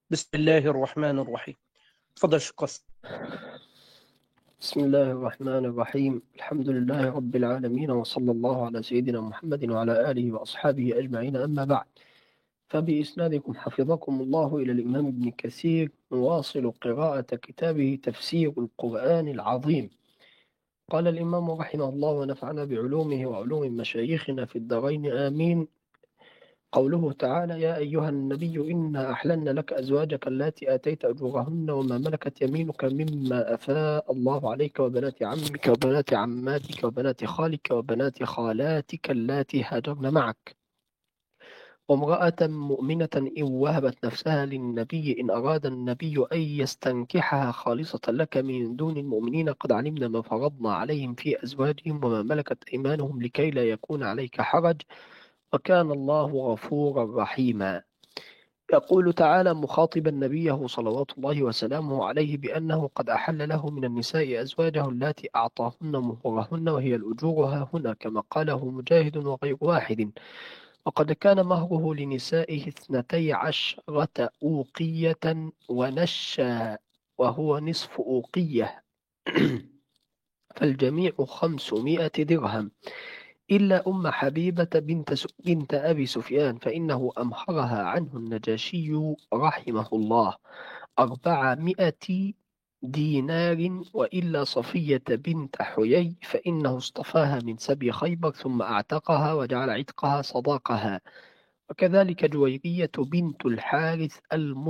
بسم الله الرحمن الرحيم. تفضل شيخ قاسم. بسم الله الرحمن الرحيم. الحمد لله رب العالمين، وصلى الله على سيدنا محمد وعلى آله وأصحابه أجمعين، أما بعد. فبإسنادكم حفظكم الله إلى الإمام ابن كثير نواصل قراءة كتابه تفسير القرآن العظيم. قال الإمام رحمه الله ونفعنا بعلومه وعلوم مشايخنا في الدارين آمين. قوله تعالى: يا أيها النبي إنا أحللنا لك أزواجك اللاتي آتيت أجورهن وما ملكت يمينك مما أفاء الله عليك وبنات عمك وبنات عماتك وبنات خالك وبنات خالاتك اللاتي هاجرن معك وامرأة مؤمنة إن وهبت نفسها للنبي إن أراد النبي أن يستنكحها خالصة لك من دون المؤمنين قد علمنا ما فرضنا عليهم في أزواجهم وما ملكت أيمانهم لكي لا يكون عليك حرج وكان الله غفورا رحيما. يقول تعالى مخاطبا نبيه صلوات الله وسلامه عليه بأنه قد أحل له من النساء أزواجه اللاتي أعطاهن مهورهن وهي الأجور ها هنا كما قاله مجاهد وغير واحد. وقد كان مهره لنسائه 12 أوقية ونشا وهو نصف أوقية فالجميع 500 درهم إلا أم حبيبة بنت أبي سفيان فإنه أمهرها عنه النجاشي رحمه الله 400 دينار، وإلا صفية بنت حيي فإنه اصطفاها من سبي خيبر ثم أعتقها وجعل عتقها صداقها. وكذلك جويرية بنت الحارث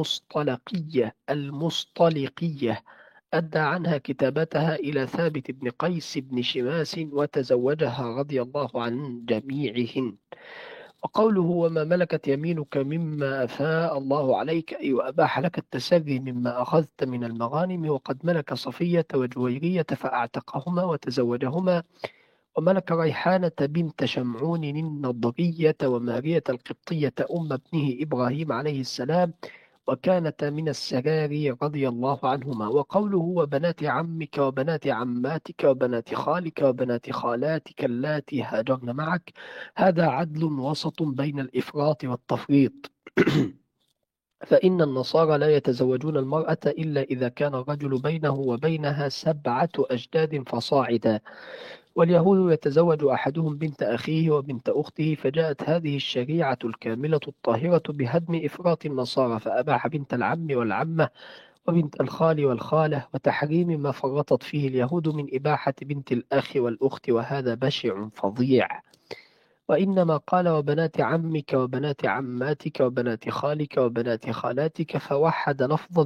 المصطلقية أدى عنها كتابتها إلى ثابت بن قيس بن شماس وتزوجها رضي الله عن جميعهن. وقوله وما ملكت يمينك مما أفاء الله عليك أي وأباح لك التسري مما أخذت من المغانم، وقد ملك صفية وجويرية فأعتقهما وتزوجهما، وملك ريحانة بنت شمعون النضرية ومارية القبطية أم ابنه إبراهيم عليه السلام، وكانتا من السراري رضي الله عنهما. وقوله وبنات عمك وبنات عماتك وبنات خالك وبنات خالاتك اللاتي هاجرن معك، هذا عدل وسط بين الإفراط والتفريط. فإن النصارى لا يتزوجون المرأة إلا إذا كان الرجل بينه وبينها 7 أجداد فصاعدا، واليهود يتزوج أحدهم بنت أخيه وبنت أخته، فجاءت هذه الشريعة الكاملة الطاهرة بهدم إفراط النصارى فأباح بنت العم والعمة وبنت الخال والخالة، وتحريم ما فرطت فيه اليهود من إباحة بنت الأخ والأخت، وهذا بشع فظيع. وإنما قال وبنات عمك وبنات عماتك وبنات خالك وبنات خالاتك، فوحد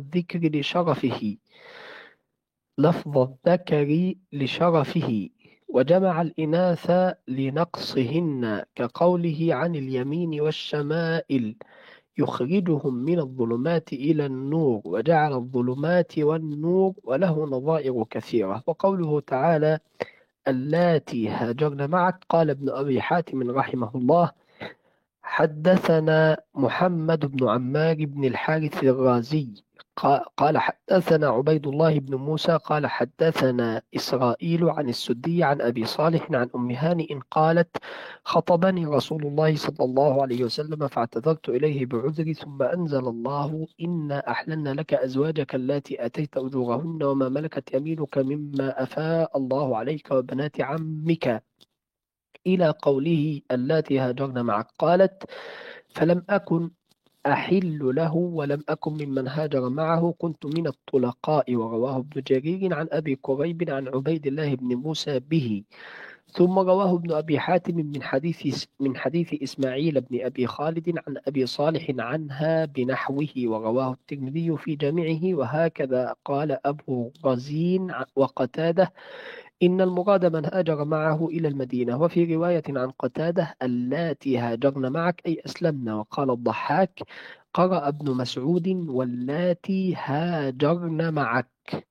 لفظ الذكر لشرفه وجمع الإناث لنقصهن، كقوله عن اليمين والشمائل يخرجهم من الظلمات إلى النور وجعل الظلمات والنور، وله نظائر كثيرة. وقوله تعالى اللاتي هاجرن معك، قال ابن أبي حاتم رحمه الله حدثنا محمد بن عمار بن الحارث الرازي قال حدثنا عبيد الله بن موسى قال حدثنا إسرائيل عن السدي عن أبي صالح عن أم هانئ قالت خطبني رسول الله صلى الله عليه وسلم فاعتذرت إليه بعذري ثم أنزل الله إنا أحللنا لك أزواجك اللاتي آتيت أجورهن وما ملكت يمينك مما أفاء الله عليك وبنات عمك إلى قوله اللاتي هاجرن معك. قالت فلم أكن أحل له ولم أكن ممن هاجر معه، كنت من الطلقاء. ورواه ابن جرير عن أبي كريب عن عبيد الله بن موسى به. ثم رواه ابن أبي حاتم من حديث إسماعيل بن أبي خالد عن أبي صالح عنها بنحوه، ورواه الترمذي في جامعه. وهكذا قال أبو رزين وقتادة إن المراد من هاجر معه إلى المدينة. وفي رواية عن قتادة اللاتي هاجرن معك أي أسلمنا. وقال الضحاك قرأ ابن مسعود واللاتي هاجرن معك.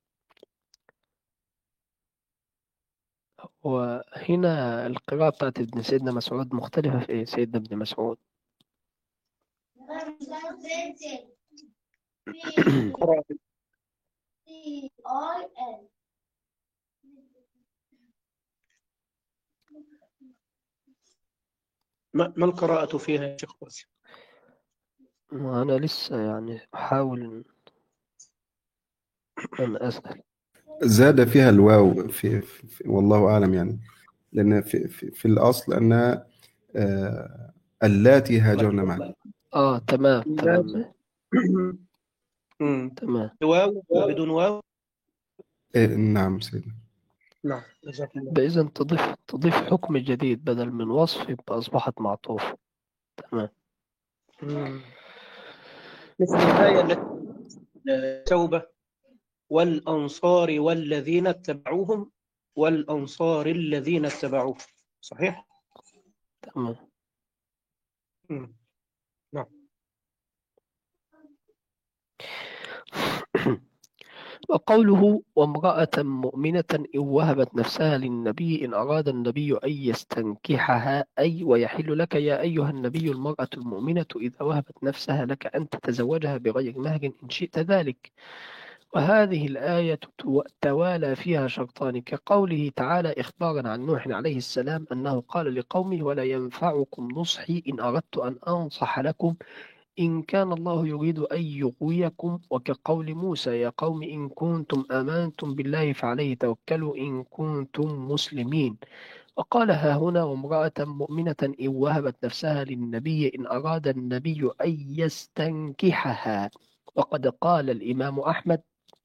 وهنا القراءة بتاعت ابن سيدنا مسعود مختلفة في سيدنا ابن مسعود. قرأ ما القراءة فيها يا شيخ قاسم؟ وأنا لسه يعني أحاول أن أسأل. زاد فيها الواو والله أعلم يعني، لأن في الأصل أنها اللاتي هاجرن معك. تمام لازم. تمام مم. تمام. واو بدون واو. نعم سيدنا. نعم، جزاك الله. بإذن تضيف حكم جديد بدل من وصف، يبقى أصبحت معطوف. تمام. مم. مثل الآية التي توبة والأنصار والذين اتبعوهم والأنصار الذين اتبعوهم. صحيح؟ تمام. مم. نعم. وقوله وامرأة مؤمنة إن وهبت نفسها للنبي إن أراد النبي أن يستنكحها، أي ويحل لك يا أيها النبي المرأة المؤمنة إذا وهبت نفسها لك أن تتزوجها بغير مهر إن شئت ذلك. وهذه الآية توالى فيها شرطان، كقوله تعالى إخبارا عن نوح عليه السلام أنه قال لقومه ولا ينفعكم نصحي إن أردت أن أنصح لكم إن كان الله يريد أن يغويكم، وكقول موسى يا قوم إن كنتم آمنتم بالله فعليه توكلوا إن كنتم مسلمين. وقال ها هنا وامرأة مؤمنة إن وهبت نفسها للنبي إن أراد النبي أن يستنكحها. وقد قال الإمام أحمد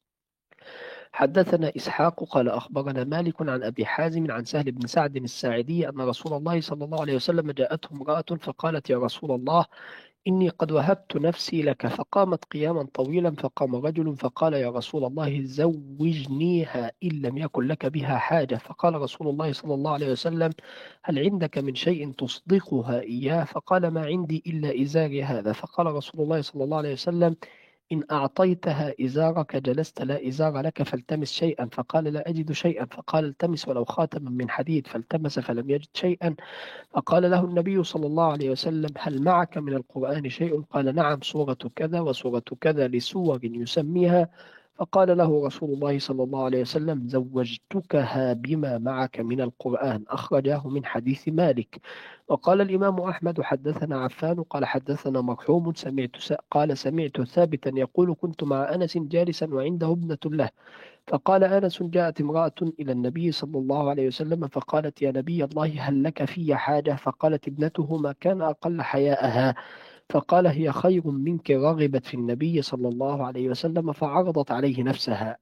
حدثنا إسحاق قال أخبرنا مالك عن أبي حازم عن سهل بن سعد الساعدي أن رسول الله صلى الله عليه وسلم جاءته امرأة فقالت يا رسول الله إني قد وهبت نفسي لك، فقامت قياما طويلا، فقام رجل فقال يا رسول الله زوجنيها إن لم يكن لك بها حاجة. فقال رسول الله صلى الله عليه وسلم هل عندك من شيء تصدقها إياه؟ فقال ما عندي إلا إزاري هذا. فقال رسول الله صلى الله عليه وسلم إن أعطيتها إزارك جلست لا إزار لك فالتمس شيئا. فقال لا أجد شيئا. فقال التمس ولو خاتما من حديد. فالتمس فلم يجد شيئا. فقال له النبي صلى الله عليه وسلم هل معك من القرآن شيء؟ قال نعم سورة كذا وسورة كذا لسور يسميها. فقال له رسول الله صلى الله عليه وسلم زوجتكها بما معك من القرآن. أخرجاه من حديث مالك. وقال الإمام أحمد حدثنا عفان قال حدثنا مرحوم قال سمعت ثابتا يقول كنت مع أنس جالسا وعنده ابنة له، فقال أنس جاءت امرأة إلى النبي صلى الله عليه وسلم فقالت يا نبي الله هل لك في حاجة؟ فقالت ابنته ما كان أقل حياءها. فقال هي خير منك، رغبت في النبي صلى الله عليه وسلم فعرضت عليه نفسها.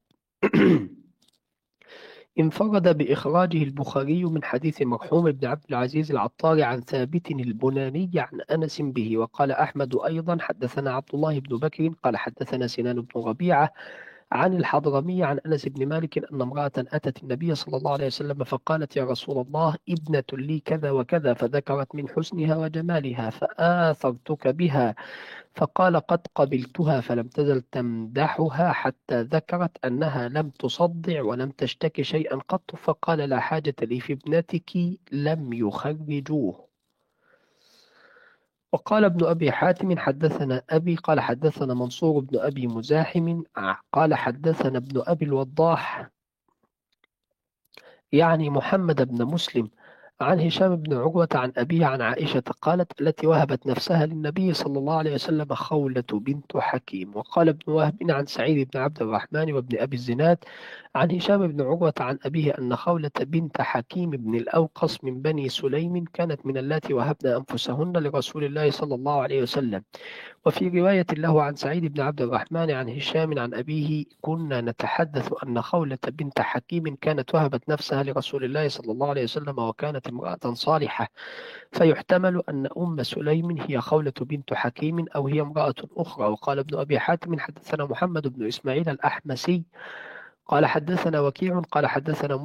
انفرد بإخراجه البخاري من حديث مرحوم بن عبد العزيز العطار عن ثابت البناني عن أنس به. وقال أحمد أيضا حدثنا عبد الله بن بكر قال حدثنا سنان بن ربيعة عن الحضرمي عن أنس بن مالك أن امرأة أتت النبي صلى الله عليه وسلم فقالت يا رسول الله ابنة لي كذا وكذا، فذكرت من حسنها وجمالها فآثرتك بها. فقال قد قبلتها، فلم تزل تمدحها حتى ذكرت أنها لم تصدع ولم تشتكي شيئا قط. فقال لا حاجة لي في ابنتك لم يخرجوه. وقال ابن أبي حاتم حدثنا أبي قال حدثنا منصور بن أبي مزاحم قال حدثنا ابن أبي الوضاح يعني محمد بن مسلم عن هشام بن عروة عن أبيه عن عائشة قالت التي وهبت نفسها للنبي صلى الله عليه وسلم خولة بنت حكيم. وقال ابن وهب عن سعيد بن عبد الرحمن وابن أبي الزناد عن هشام بن عروة عن أبيه أن خولة بنت حكيم بن الأوقص من بني سليم كانت من اللاتي وهبن أنفسهن لرسول الله صلى الله عليه وسلم. وفي رواية له عن سعيد بن عبد الرحمن عن هشام عن أبيه كنا نتحدث أن خولة بنت حكيم كانت وهبت نفسها لرسول الله صلى الله عليه وسلم وكانت امرأة صالحة، فيحتمل أن أم سليم هي خولة بنت حكيم أو هي امرأة أخرى. وقال ابن أبي حاتم حدثنا محمد بن إسماعيل الأحمسي قال حدثنا وكيع قال حدثنا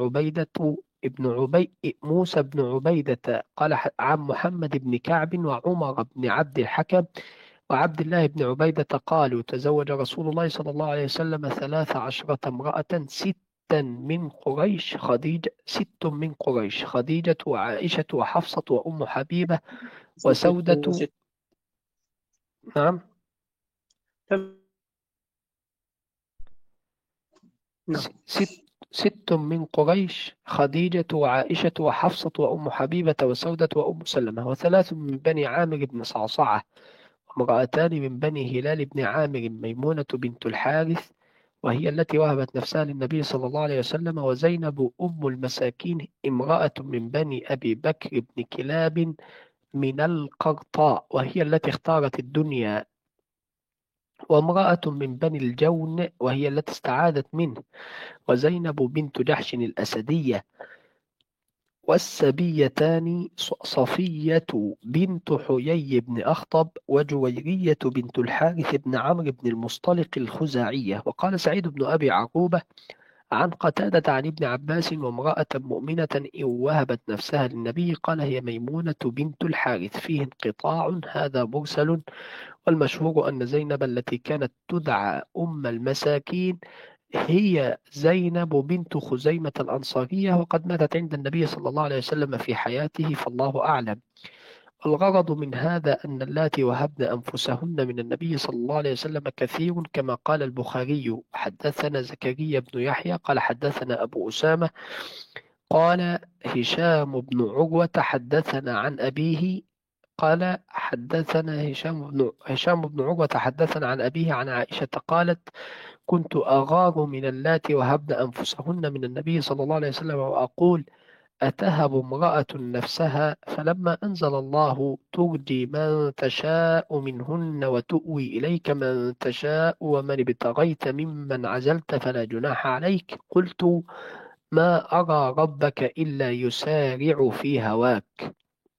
موسى بن عبيدة قال عن محمد بن كعب وعمر بن عبد الحكم وعبد الله بن عبيدة قالوا تزوج رسول الله صلى الله عليه وسلم 13 امرأة، ست من قريش خديجة وعائشة وحفصة وأم حبيبة وسودة. نعم نعم. ست من قريش خديجة وعائشة وحفصة وأم حبيبة وسودة وأم سلمة، وثلاث من بني عامر بن صعصعة امرأتان من بني هلال بن عامر، ميمونة بنت الحارث وهي التي وهبت نفسها للنبي صلى الله عليه وسلم، وزينب أم المساكين امرأة من بني أبي بكر بن كلاب من القرطاء وهي التي اختارت الدنيا، وامرأة من بني الجون وهي التي استعاذت منه، وزينب بنت جحش الأسدية، والسبيتان صفية بنت حيي بن أخطب وجويرية بنت الحارث بن عمرو بن المصطلق الخزاعية. وقال سعيد بن أبي عروبة عن قتادة عن ابن عباس: وامرأة مؤمنة إن وهبت نفسها للنبي قال هي ميمونة بنت الحارث. فيه انقطاع، هذا مرسل، والمشهور أن زينب التي كانت تدعى أم المساكين هي زينب بنت خزيمة الأنصارية، وقد ماتت عند النبي صلى الله عليه وسلم في حياته، فالله أعلم. الغرض من هذا أن اللاتي وهبن أنفسهن من النبي صلى الله عليه وسلم كثير، كما قال البخاري: حدثنا زكريا بن يحيى قال حدثنا أبو أسامة قال هشام بن عروة حدثنا عن أبيه قال حدثنا هشام بن عروة حدثنا عن أبيه عن عائشة قالت: كنت أغار من اللاتي وهبن أنفسهن من النبي صلى الله عليه وسلم وأقول: أتهب امرأة نفسها؟ فلما أنزل الله: ترجي من تشاء منهن وتؤوي إليك من تشاء ومن ابتغيت ممن عزلت فلا جناح عليك، قلت: ما أرى ربك إلا يسارع في هواك.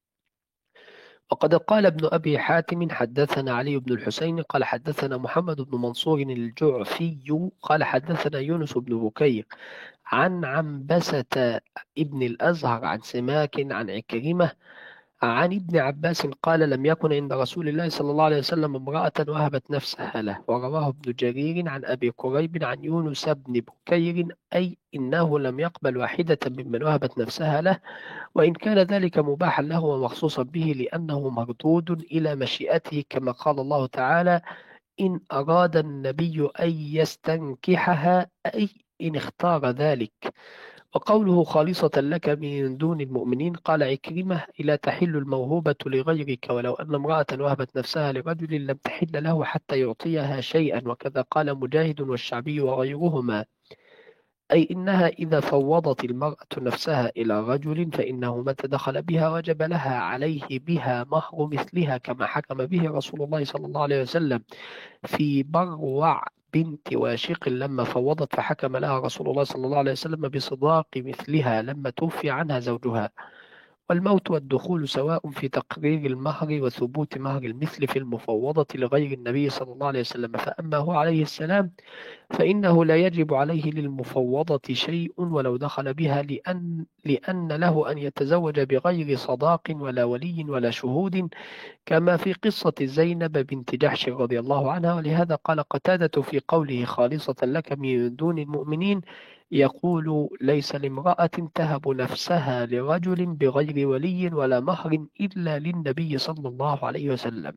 وقد قال ابن أبي حاتم حدثنا علي بن الحسين قال حدثنا محمد بن منصور الجعفي قال حدثنا يونس بن بكير عن عنبسة ابن الأزهر عن سماك عن عكرمة عن ابن عباس قال: لم يكن عند رسول الله صلى الله عليه وسلم امرأة وهبت نفسها له. ورواه ابن جرير عن أبي قريب عن يونس بن بكير أي إنه لم يقبل واحدة ممن وهبت نفسها له، وإن كان ذلك مباحا له ومخصوصا به لأنه مردود إلى مشيئته، كما قال الله تعالى: إن أراد النبي أن يستنكحها أي إن اختار ذلك. وقوله خالصة لك من دون المؤمنين قال عكرمة: لا تحل الموهوبة لغيرك، ولو أن امرأة وهبت نفسها لرجل لم تحل له حتى يعطيها شيئا. وكذا قال مجاهد والشعبي وغيرهما، أي إنها إذا فوضت المرأة نفسها إلى رجل فإنه متى دخل بها وجب لها عليه بها مهر مثلها، كما حكم به رسول الله صلى الله عليه وسلم في بروع بنت واشق لما فوضت، فحكم لها رسول الله صلى الله عليه وسلم بصداق مثلها لما توفي عنها زوجها. والموت والدخول سواء في تقرير المهر وثبوت مهر المثل في المفوضة لغير النبي صلى الله عليه وسلم. فأما هو عليه السلام فإنه لا يجب عليه للمفوضة شيء ولو دخل بها، لأن له أن يتزوج بغير صداق ولا ولي ولا شهود، كما في قصة زينب بنت جحش رضي الله عنها. ولهذا قال قتادة في قوله خالصة لك من دون المؤمنين يقول: ليس لامرأة تهب نفسها لرجل بغير ولي ولا مهر إلا للنبي صلى الله عليه وسلم.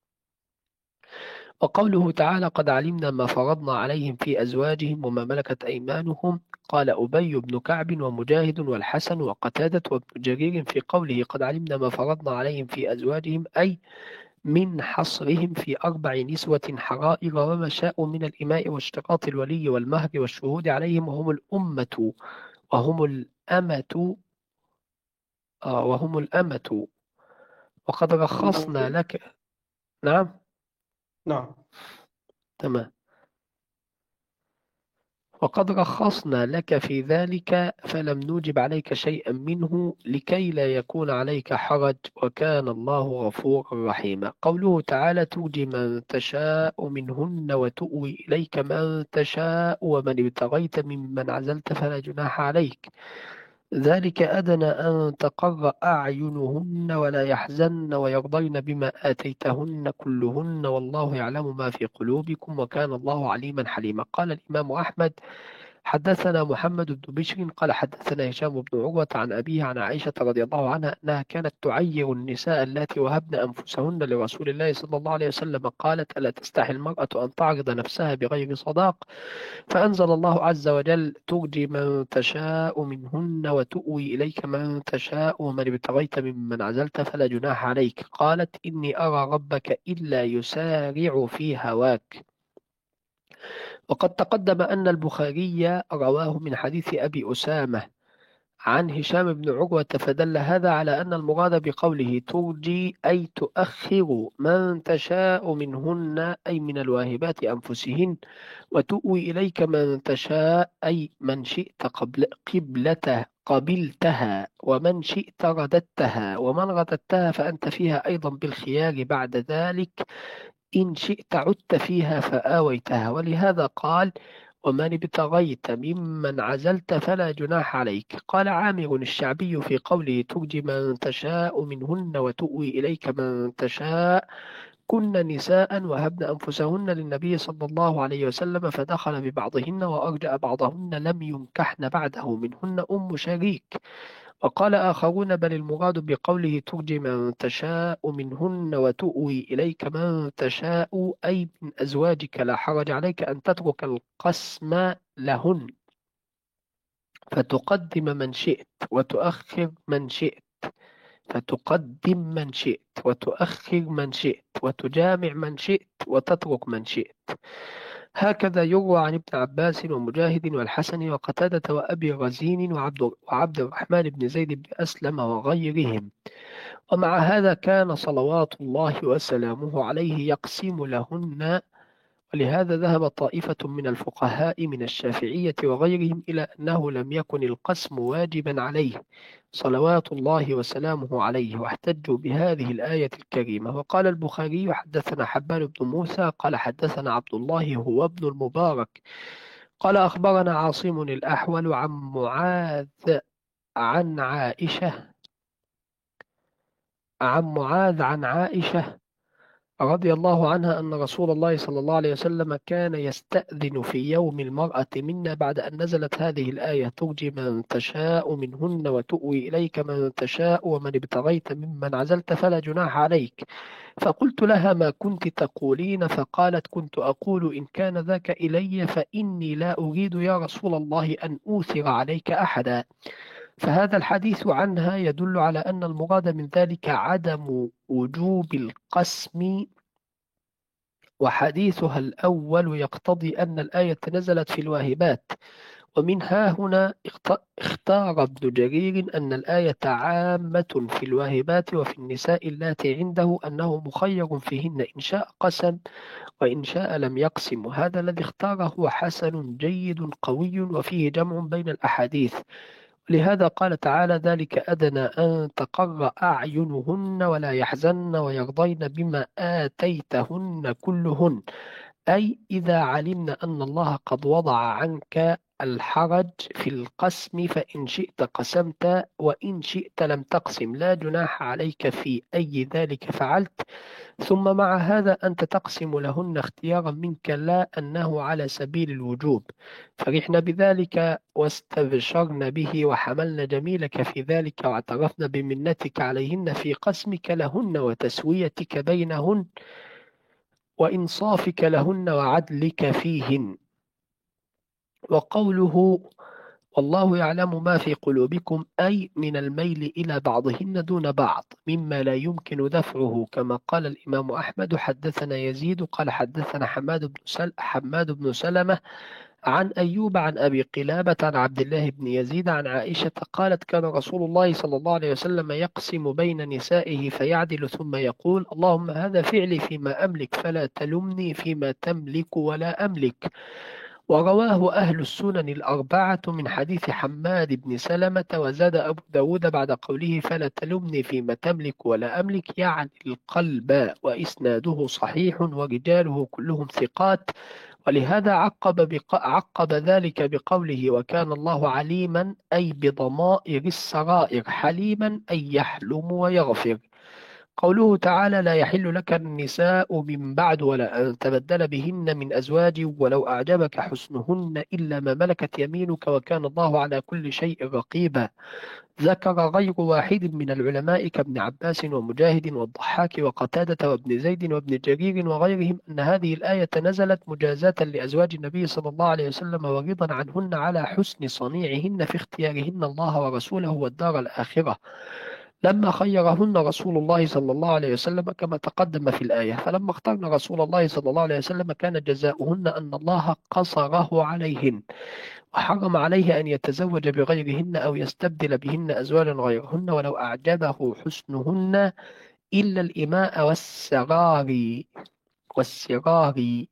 وقوله تعالى: قد علمنا ما فرضنا عليهم في أزواجهم وما ملكت أيمانهم، قال أبي بن كعب ومجاهد والحسن وقتادة وابن جرير في قوله قد علمنا ما فرضنا عليهم في أزواجهم، أي من حصرهم في 4 نسوة حرائر وما شاءوا من الإماء واشتراط الولي والمهر والشهود عليهم، وهم الأمة وهم الأمة وهم الأمة. وقد رخصنا لك. نعم. نعم. تمام. وقد رخصنا لك في ذلك فلم نوجب عليك شيئا منه لكي لا يكون عليك حرج، وكان الله غفورا رحيما. قوله تعالى: ترجي من تشاء منهن وتؤوي إليك من تشاء ومن ابتغيت ممن عزلت فلا جناح عليك، ذلك أدنى أن تقر أعينهن ولا يحزن ويرضين بما آتيتهن كلهن والله يعلم ما في قلوبكم وكان الله عليما حليما. قال الإمام أحمد: حدثنا محمد بن بشر قال حدثنا هشام بن عروة عن أبيه عن عائشة رضي الله عنها أنها كانت تعير النساء اللاتي وهبن أنفسهن لرسول الله صلى الله عليه وسلم. قالت: ألا تستحي المرأة أن تعرض نفسها بغير صداق؟ فأنزل الله عز وجل: ترجي من تشاء منهن وتؤوي إليك من تشاء ومن ابتغيت ممن عزلت فلا جناح عليك. قالت: إني أرى ربك إلا يسارع في هواك. وقد تقدم أن البخاري رواه من حديث أبي أسامة عن هشام بن عروة، فدل هذا على أن المراد بقوله ترجي أي تؤخر من تشاء منهن أي من الواهبات أنفسهن، وتؤوي إليك من تشاء أي من شئت قبلتها، ومن شئت رددتها، ومن رددتها فأنت فيها أيضا بالخيار بعد ذلك إن شئت عدت فيها فآويتها. ولهذا قال: ومن ابتغيت ممن عزلت فلا جناح عليك. قال عامر الشعبي في قوله ترجي من تشاء منهن وتؤوي إليك من تشاء: كن نساء وهبن أنفسهن للنبي صلى الله عليه وسلم فدخل ببعضهن وأرجأ بعضهن لم ينكحن بعده، منهن أم شريك. وقال آخرون: بل المراد بقوله ترجي من تشاء منهن وتؤوي إليك من تشاء أي من أزواجك، لا حرج عليك أن تترك القسم لهن فتقدم من شئت وتؤخر من شئت، فتقدم من شئت وتؤخر من شئت، وتجامع من شئت وتترك من شئت. هكذا يروى عن ابن عباس ومجاهد والحسن وقتادة وأبي رزين وعبد الرحمن بن زيد بن أسلم وغيرهم. ومع هذا كان صلوات الله وسلامه عليه يقسم لهن. ولهذا ذهب طائفة من الفقهاء من الشافعية وغيرهم إلى أنه لم يكن القسم واجبا عليه صلوات الله وسلامه عليه، واحتجوا بهذه الآية الكريمة. وقال البخاري: حدثنا حبان بن موسى قال حدثنا عبد الله هو ابن المبارك قال أخبرنا عاصم الأحول عن معاذ عن عائشة عن عائشة رضي الله عنها أن رسول الله صلى الله عليه وسلم كان يستأذن في يوم المرأة منا بعد أن نزلت هذه الآية ترجي من تشاء منهن وتؤوي إليك من تشاء ومن ابتغيت ممن عزلت فلا جناح عليك. فقلت لها: ما كنت تقولين؟ فقالت: كنت أقول إن كان ذاك إلي فإني لا أريد يا رسول الله أن أوثر عليك أحدا. فهذا الحديث عنها يدل على أن المراد من ذلك عدم وجوب القسم، وحديثها الأول يقتضي أن الآية نزلت في الواهبات. ومنها هنا اختار ابن جرير أن الآية عامة في الواهبات وفي النساء اللاتي عنده أنه مخير فيهن إن شاء قسم وإن شاء لم يقسم. وهذا الذي اختاره حسن جيد قوي وفيه جمع بين الأحاديث. لهذا قال تعالى: ذلك أدنى أن تقر أعينهن ولا يحزن ويرضين بما آتيتهن كلهن، أي إذا علمنا أن الله قد وضع عنك الحرج في القسم فإن شئت قسمت وإن شئت لم تقسم، لا جناح عليك في أي ذلك فعلت. ثم مع هذا أنت تقسم لهن اختيارا منك لا أنه على سبيل الوجوب. فرحنا بذلك واستبشرن به وحملن جميلك في ذلك واعترفن بمنتك عليهن في قسمك لهن وتسويتك بينهن وإنصافك لهن وعدلك فيهن. وقوله والله يعلم ما في قلوبكم أي من الميل إلى بعضهن دون بعض مما لا يمكن دفعه، كما قال الإمام أحمد: حدثنا يزيد قال حدثنا حماد بن سلمة عن أيوب عن أبي قلابة عن عبد الله بن يزيد عن عائشة قالت: كان رسول الله صلى الله عليه وسلم يقسم بين نسائه فيعدل ثم يقول: اللهم هذا فعلي فيما أملك فلا تلمني فيما تملك ولا أملك. ورواه أهل السنن الأربعة من حديث حماد بن سلمة. وزاد أبو داود بعد قوله فلا تلمني فيما تملك ولا أملك يعني القلب، وإسناده صحيح ورجاله كلهم ثقات. ولهذا عقب ذلك بقوله وكان الله عليما أي بضمائر السرائر، حليما أي يحلم ويغفر. قوله تعالى: لا يحل لك النساء من بعد ولا أن تبدل بهن من أزواج ولو أعجبك حسنهن إلا ما ملكت يمينك وكان الله على كل شيء رقيبا. ذكر غير واحد من العلماء كابن عباس ومجاهد والضحاك وقتادة وابن زيد وابن جرير وغيرهم أن هذه الآية نزلت مجازاة لأزواج النبي صلى الله عليه وسلم ورضا عنهن على حسن صنيعهن في اختيارهن الله ورسوله والدار الآخرة، لما خيرهن رسول الله صلى الله عليه وسلم كما تقدم في الآية. فلما اخترن رسول الله صلى الله عليه وسلم كان جزاؤهن أن الله قصره عليهن وحرم عليه أن يتزوج بغيرهن أو يستبدل بهن أزواجا غيرهن ولو أعجبه حسنهن إلا الإماء والسرار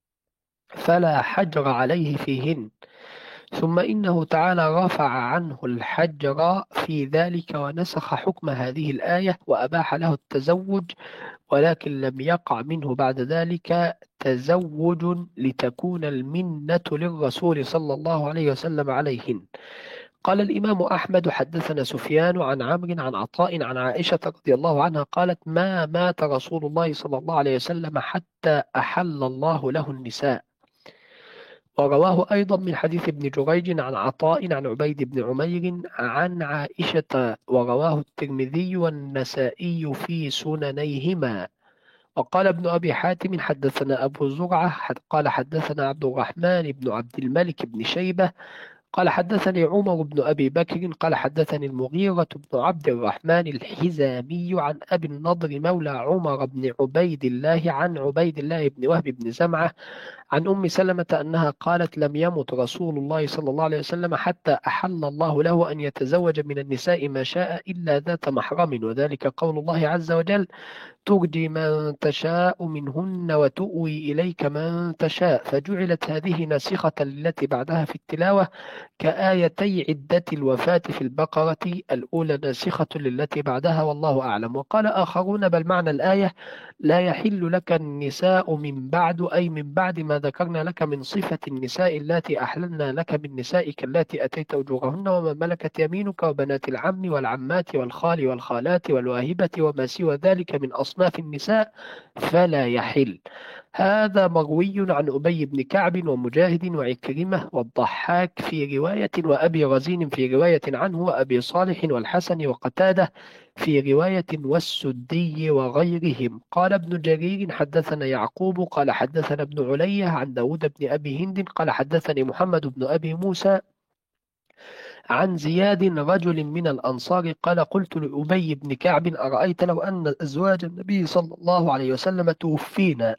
فلا حجر عليه فيهن. ثم إنه تعالى رفع عنه الحجر في ذلك ونسخ حكم هذه الآية وأباح له التزوج، ولكن لم يقع منه بعد ذلك تزوج لتكون المنة للرسول صلى الله عليه وسلم عليهن. قال الإمام أحمد: حدثنا سفيان عن عمرو عن عطاء عن عائشة رضي الله عنها قالت: ما مات رسول الله صلى الله عليه وسلم حتى أحل الله له النساء. ورواه أيضا من حديث ابن جريج عن عطاء عن عبيد بن عمير عن عائشة، ورواه الترمذي والنسائي في سننيهما. وقال ابن أبي حاتم: حدثنا أبو زرعة قال حدثنا عبد الرحمن بن عبد الملك بن شيبة قال حدثني عمر بن أبي بكر قال حدثني المغيرة بن عبد الرحمن الحزامي عن أبي النضر مولى عمر بن عبيد الله عن عبيد الله بن وهب بن زمعة عن أم سلمة أنها قالت: لم يمت رسول الله صلى الله عليه وسلم حتى أحل الله له أن يتزوج من النساء ما شاء إلا ذات محرم، وذلك قول الله عز وجل: ترجي من تشاء منهن وتؤوي إليك من تشاء. فجعلت هذه ناسخة للتي بعدها في التلاوة كآيتي عدة الوفاة في البقرة، الأولى ناسخة للتي بعدها والله أعلم. وقال آخرون: بل معنى الآية لا يحل لك النساء من بعد، أي من بعد ما ذكرنا لك من صفة النساء اللاتي أحللنا لك من نسائك اللاتي أتيت أجورهن وما ملكت يمينك وبنات العم والعمات والخال والخالات والواهبة وما سوى ذلك من أصناف النساء فلا يحل. هذا مروي عن أبي بن كعب ومجاهد وعكرمة والضحاك في رواية، وأبي رزين في رواية عنه، وأبي صالح والحسن وقتادة في رواية، والسدي وغيرهم. قال ابن جرير: حدثنا يعقوب قال حدثنا ابن علية عن داود بن أبي هند قال حدثني محمد بن أبي موسى عن زياد رجل من الأنصار قال: قلت لأبي بن كعب: أرأيت لو أن أزواج النبي صلى الله عليه وسلم توفينا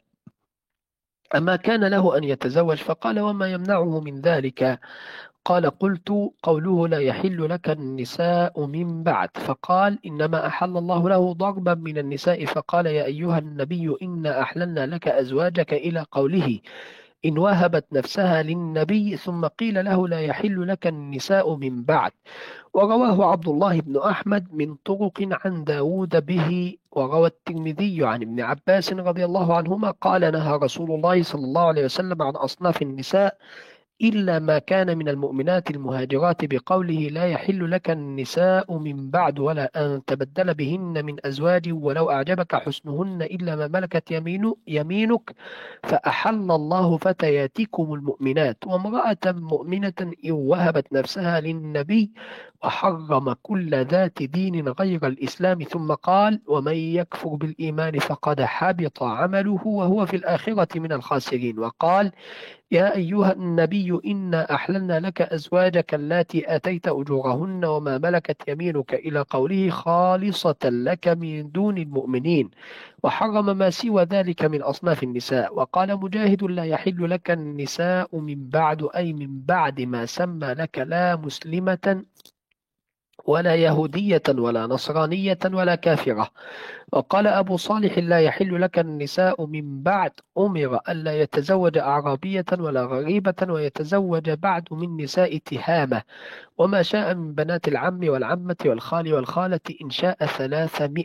أما كان له أن يتزوج؟ فقال: وما يمنعه من ذلك؟ قال: قلت: قوله لا يحل لك النساء من بعد. فقال: إنما أحل الله له ضربا من النساء، فقال: يا أيها النبي إنا أحللنا لك أزواجك إلى قوله: إن وهبت نفسها للنبي، ثم قيل له: لا يحل لك النساء من بعد. ورواه عبد الله بن أحمد من طرق عن داود به. وروى الترمذي عن ابن عباس رضي الله عنهما قال: نهى رسول الله صلى الله عليه وسلم عن أصناف النساء إلا ما كان من المؤمنات المهاجرات بقوله: لا يحل لك النساء من بعد ولا أن تبدل بهن من أزواج ولو أعجبك حسنهن إلا ما ملكت يمينك. فأحل الله فتياتكم المؤمنات وامرأة مؤمنة إن وهبت نفسها للنبي، وحرم كل ذات دين غير الإسلام. ثم قال: ومن يكفر بالإيمان فقد حبط عمله وهو في الآخرة من الخاسرين. وقال: يا أيها النبي إنا أحللنا لك أزواجك اللاتي آتيت أجورهن وما ملكت يمينك إلى قوله: خالصة لك من دون المؤمنين، وحرم ما سوى ذلك من أصناف النساء. وقال مجاهد: لا يحل لك النساء من بعد، أي من بعد ما سمى لك لا مسلمة ولا يهودية ولا نصرانية ولا كافرة. وقال أبو صالح: لا يحل لك النساء من بعد، أمر ألا يتزوج أعرابية ولا غريبة، ويتزوج بعد من نساء تهامة وما شاء من بنات العم والعمة والخال والخالة إن شاء 300.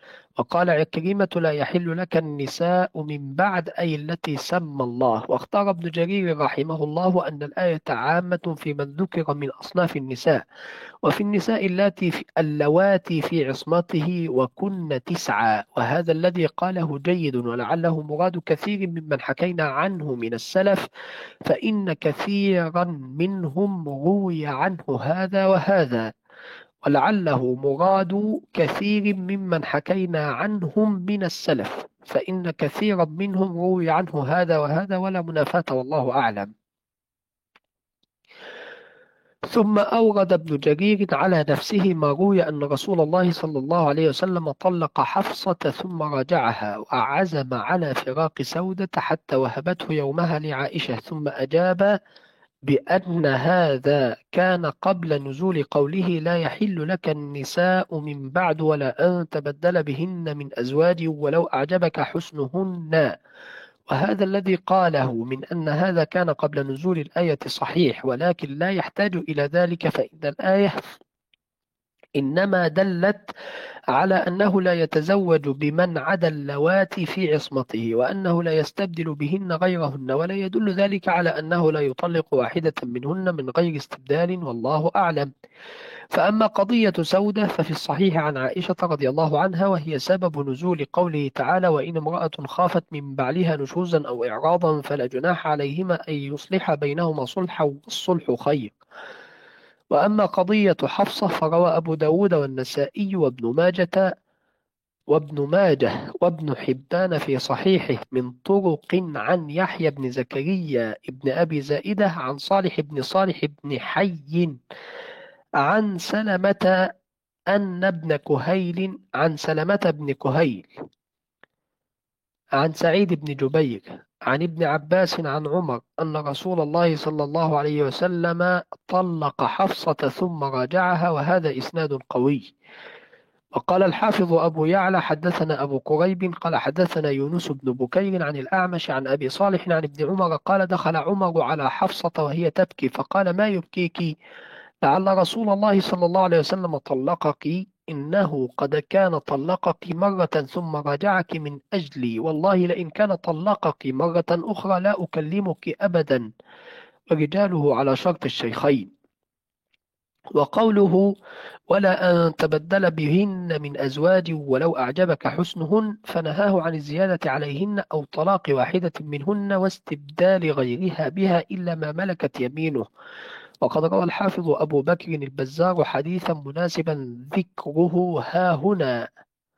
وقال عكرمة لا يحل لك النساء من بعد أي التي سمى الله. واختار ابن جرير رحمه الله أن الآية عامة في من ذكر من أصناف النساء، وفي النساء اللواتي في عصمته وكن 9، وهذا الذي قاله جيد، ولعله مراد كثير ممن حكينا عنه من السلف، فإن كثيرا منهم روي عنه هذا وهذا، ولعله مراد كثير ممن حكينا عنهم من السلف، فإن كثيرا منهم روي عنه هذا وهذا، ولا منافاة والله أعلم. ثم أورد ابن جرير على نفسه ما روي أن رسول الله صلى الله عليه وسلم طلق حفصة ثم راجعها، وعزم على فراق سودة حتى وهبته يومها لعائشة، ثم أجاب بأن هذا كان قبل نزول قوله لا يحل لك النساء من بعد ولا أن تبدل بهن من أزواج ولو أعجبك حسنهن. وهذا الذي قاله من أن هذا كان قبل نزول الآية صحيح، ولكن لا يحتاج إلى ذلك، فإن الآية إنما دلت على أنه لا يتزوج بمن عدا اللواتي في عصمته، وأنه لا يستبدل بهن غيرهن، ولا يدل ذلك على أنه لا يطلق واحدة منهن من غير استبدال، والله أعلم. فأما قضية سودة ففي الصحيح عن عائشة رضي الله عنها، وهي سبب نزول قوله تعالى وإن امرأة خافت من بعلها نشوزا أو إعراضا فلا جناح عليهما أن يصلح بينهما صلحا والصلح خير. وأما قضية حفصة فروى أبو داود والنسائي وابن ماجه وابن حبان في صحيحه من طرق عن يحيى بن زكريا ابن أبي زائدة عن صالح بن حي عن سلمة بن كهيل عن سعيد بن جبير عن ابن عباس عن عمر أن رسول الله صلى الله عليه وسلم طلق حفصة ثم راجعها، وهذا إسناد قوي. وقال الحافظ أبو يعلى حدثنا أبو كريب قال حدثنا يونس بن بكير عن الأعمش عن أبي صالح عن ابن عمر قال دخل عمر على حفصة وهي تبكي فقال ما يبكيك؟ لعل رسول الله صلى الله عليه وسلم طلقك، إنه قد كان طلقك مرة ثم راجعك من أجلي، والله لئن كان طلقك مرة أخرى لا أكلمك أبدا، ورجاله على شرط الشيخين. وقوله ولا أن تبدل بهن من أزواج ولو أعجبك حسنهن، فنهاه عن الزيادة عليهن أو طلاق واحدة منهن واستبدال غيرها بها إلا ما ملكت يمينه. وقد روى الحافظ أبو بكر البزار حديثا مناسبا ذكره ها هنا.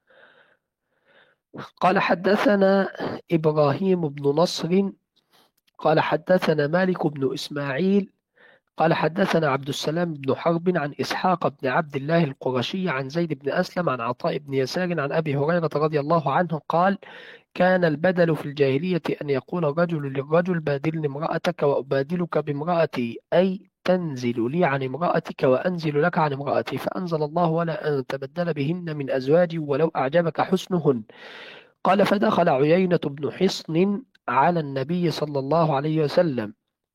قال حدثنا إبراهيم بن نصر قال حدثنا مالك بن إسماعيل قال حدثنا عبد السلام بن حرب عن إسحاق بن عبد الله القرشي عن زيد بن أسلم عن عطاء بن يسار عن أبي هريرة رضي الله عنه قال كان البدل في الجاهلية أن يقول الرجل للرجل بادلني امرأتك وأبادلك بامرأتي، أي تنزل لي عن امرأتك وأنزل لك عن امرأتي، فأنزل الله ولا أن تبدل بهن من أزواج ولو أعجبك حسنهن. قال فدخل عيينة بن حصن على النبي صلى الله عليه وسلم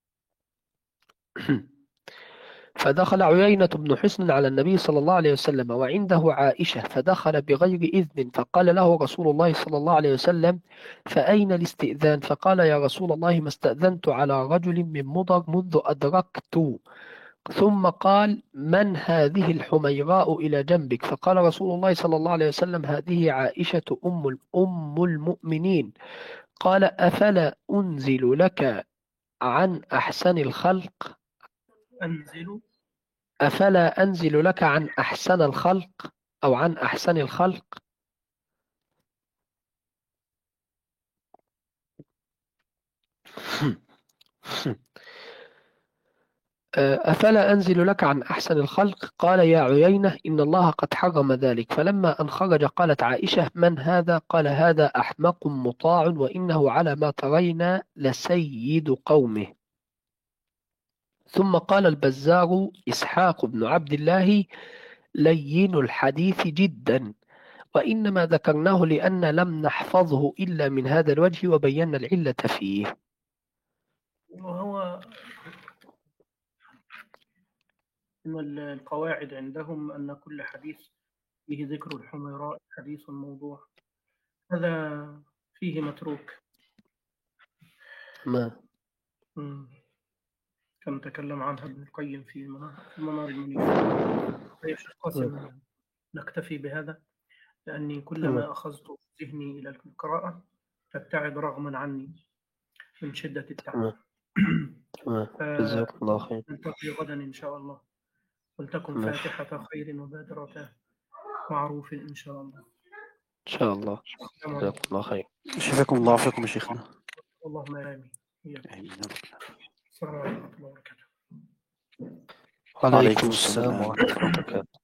فدخل عيينة بن حصن على النبي صلى الله عليه وسلم وعنده عائشة، فدخل بغير إذن، فقال له رسول الله صلى الله عليه وسلم فأين الاستئذان؟ فقال يا رسول الله ما استأذنت على رجل من مضر منذ أدركت. ثم قال من هذه الحميراء إلى جنبك؟ فقال رسول الله صلى الله عليه وسلم هذه عائشة أم المؤمنين. قال أفلا أنزل لك عن أحسن الخلق؟ أفلا أنزل لك عن أحسن الخلق أو عن أحسن الخلق؟ أفلا أنزل لك عن أحسن الخلق؟ قال يا عيينة إن الله قد حرم ذلك. فلما أن خرج قالت عائشة من هذا؟ قال هذا أحمق مطاع وإنه على ما ترين لسيد قومه. ثم قال البزار إسحاق بن عبد الله لين الحديث جدا، وإنما ذكرناه لأن لم نحفظه إلا من هذا الوجه وبينا العلة فيه. وهو إن القواعد عندهم أن كل حديث فيه ذكر الحميراء حديث موضوع، هذا فيه متروك. ما مم. كم تكلم عنها ابن القيم في المنار المنير. طيب شيخ قاسم، نكتفي بهذا، لأني كلما أخذت ذهني إلى القراءة فابتعد رغما عني من شدة التعب. جزاكم الله خير. نلتقي غدا إن شاء الله، ولتكن فاتحة خير وبادرة معروف إن شاء الله. إن شاء الله. السلام جزاكم عليكم. الله خير. شفاكم الله وفيكم يا شيخنا. اللهم آمين. آمين. السلام عليكم ورحمة الله وبركاته. وعليكم السلام ورحمة الله وبركاته.